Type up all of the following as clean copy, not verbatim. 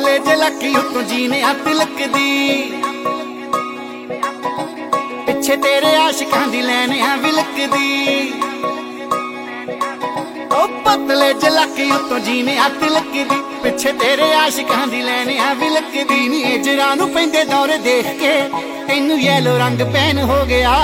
ਪਤਲੇ ਜੇ ਲੱਕੀ ਉੱਤੋਂ ਜੀਨੇ ਆ ਤਿਲਕਦੀ ਪਿੱਛੇ ਤੇਰੇ ਆਸ਼ਿਕਾਂ ਦੀ ਲੈਣ ਆ ਵਿਲਕਦੀ ਉਹ ਪਤਲੇ ਜੇ ਲੱਕੀ ਉੱਤੋਂ ਜੀਨੇ ਆ ਤਿਲਕਦੀ ਪਿੱਛੇ ਤੇਰੇ ਆਸ਼ਿਕਾਂ ਦੀ ਲੈਣ ਆ ਵਿਲਕਦੀ ਨੀ ਏਜਰਾਂ ਨੂੰ ਪੈਂਦੇ ਦੌਰੇ ਦੇਖ ਕੇ ਤੈਨੂੰ ਯੈਲੋ ਰੰਗ ਪੈਨ ਹੋ ਗਿਆ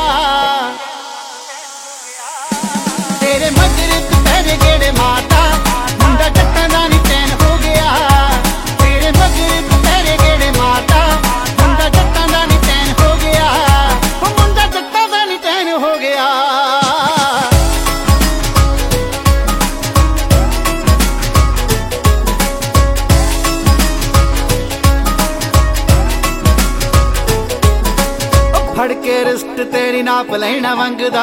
ਤੇਰੇ ਮਗਰ ਦੁਪਹਿਰੇ ਗੇੜੇ ਮਾਤਾ ਮੁੰਡਾ ਜੱਟਾਂ ਦਾ ਨੀ ਚੈਨ ਹੋ ਗਿਆ ਤੇਰੇ ਮਗਰ ਦੁਪਹਿਰੇ ਗੇੜੇ ਮਾਤਾ ਮੁੰਡਾ ਜੱਟਾਂ ਦਾ ਨੀ ਚੈਨ ਹੋ ਗਿਆ ਉਹ ਮੁੰਡਾ ਜੱਟਾਂ ਦਾ ਨੀ ਚੈਨ ਹੋ ਗਿਆ ਫੜ ਕੇ ਰਿਸਟ ਤੇਰੀ ਨਾਪ ਲੈਣਾ ਮੰਗਦਾ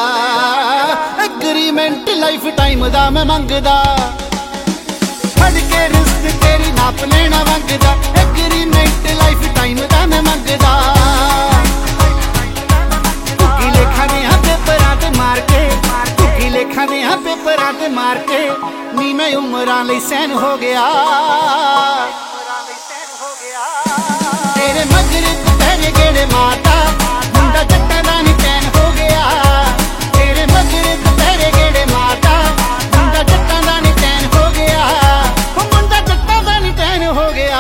ਐਗਰੀਮੈਂਟ ਲਾਈਫ ਟਾਈਮ ਦਾ ਮੈਂ ਮੰਗਦਾ ਫੜ ਕੇ ਰਿਸਟ ਤੇਰੀ ਨਾਪ ਲੈਣਾ ਮੰਗਦਾ ਐਗਰੀਮੈਂਟ ਲਾਈਫ ਟਾਈਮ ਦਾ ਮੈਂ ਮੰਗਦਾ ਕੁੱਕੀ ਲੇਖਾਂ ਦੇ ਪੇਪਰਾਂ ਤੇ ਮਾਰ ਕੇ ਕੁੱਕੀ ਲੇਖਾਂ ਦੇ ਪੇਪਰਾਂ ਤੇ ਮਾਰ ਕੇ ਨੀ ਮੈਂ ਉਮਰਾਂ ਲਈ ਸੈਨ ਹੋ ਗਿਆ ਤੇਰੇ ਮਗਰ ਦੁਪਹਿਰੇ ਗੇੜੇ ਮਾਤਾ ਮੁੰਡਾ ਜੱਟਾਂ ਦਾ ਨੀ ਚੈਨ ਹੋ ਗਿਆ ਤੇਰੇ ਮਗਰ ਦੁਪਹਿਰੇ ਗੇੜੇ ਮਾਤਾ ਮੁੰਡਾ ਜੱਟਾਂ ਦਾ ਨੀ ਚੈਨ ਹੋ ਗਿਆ ਉਹ ਮੁੰਡਾ ਜੱਟਾਂ ਦਾ ਨੀ ਚੈਨ ਹੋ ਗਿਆ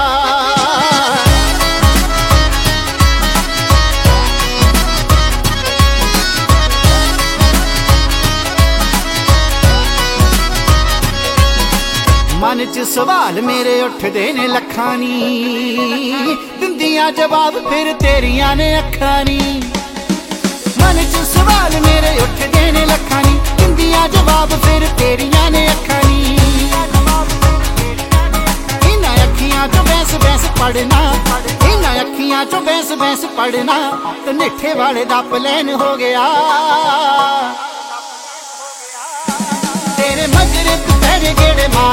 ਮਨ ਚ ਸਵਾਲ ਮੇਰੇ ਉੱਠਦੇ ਨੇ ਲੱਖਾਂ ਨੀ ਦਿੰਦੀਆਂ ਜਵਾਬ ਫਿਰ ਤੇਰੀਆਂ ਨੇ ਅੱਖਾਂ ਨੀ ਮਨ ਚ ਸਵਾਲ ਮੇਰੇ ਉੱਠਦੇ ਨੇ ਲੱਖਾਂ ਨੀ ਦਿੰਦੀਆਂ ਜਵਾਬ ਫਿਰ ਤੇਰੀਆਂ ਨੇ ਅੱਖਾਂ ਨੀ ਇਹਨਾਂ ਅੱਖੀਆਂ ਚੋਂ ਬੈਸ ਬੈਸ ਪੜਨਾ ਇਹਨਾਂ ਅੱਖੀਆਂ ਚੋਂ ਬੈਸ ਬੈਸ ਪੜਨਾ ਤੇ ਨਿੱਠੇ ਵਾਲੇ ਦਾ ਪਲੈਨ ਹੋ ਗਿਆ ਤੇਰੇ ਮਗਰ ਦੁਪਹਿਰੇ ਗੇੜੇ ਮਾਰ